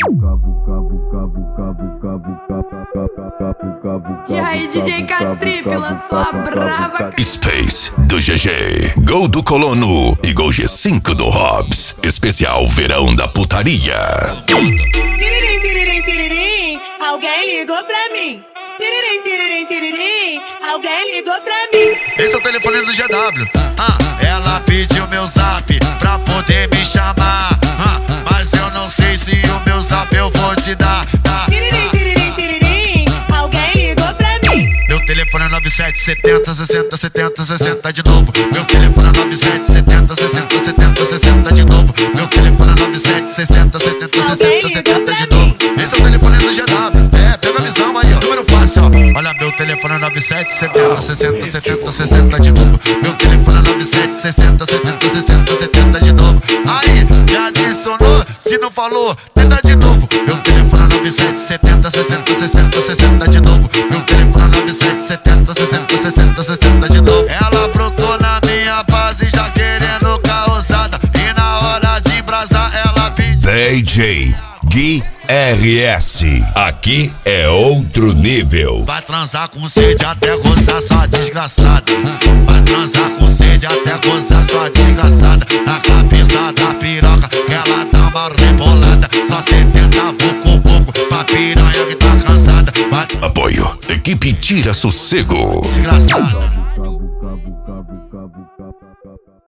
E aí, DJ K-Trip lançou a brava. Space do GG, Gol do Colono e Gol G5 do Hobbs. Especial Verão da Putaria. Tiririm, tiririm, tiririm, alguém ligou pra mim. Tiririm, tiririm, tiririm, alguém ligou pra mim. Esse é o telefone do GW. Ela pediu meu zap pra poder me chamar. Mas eu não sei se o meu zap eu vou te dar. Tiririm, tiririm, tiririm, alguém ligou pra mim. Meu telefone é 9770 60 70 60 de novo. Meu telefone é 9770 60 70 60 de novo. Meu telefone é 9760 70 60 70 de novo. Esse é o telefone do GW. Pega a visão aí, ó. Número fácil, ó. Olha, meu telefone é 9770 60 70 60 de novo. Meu telefone é 9760 70 60 70 de novo. Aí, já adicionou? Se não falou, tenta de novo. Meu telefone é 9770 60 60 60 de novo. Meu telefone é 9770 60 60 60 de novo. Ela brotou na minha base já querendo causada. E na hora de brasar ela pediu DJ Gui RS, aqui é outro nível. vai transar com sede até gozar sua desgraçada. Vai transar com sede até gozar sua desgraçada. Na cabeça da piroca que ela dá uma rebolada. Só 70 vucu pra piranha que tá cansada. Vai Apoio, equipe Tira Sossego. desgraçada.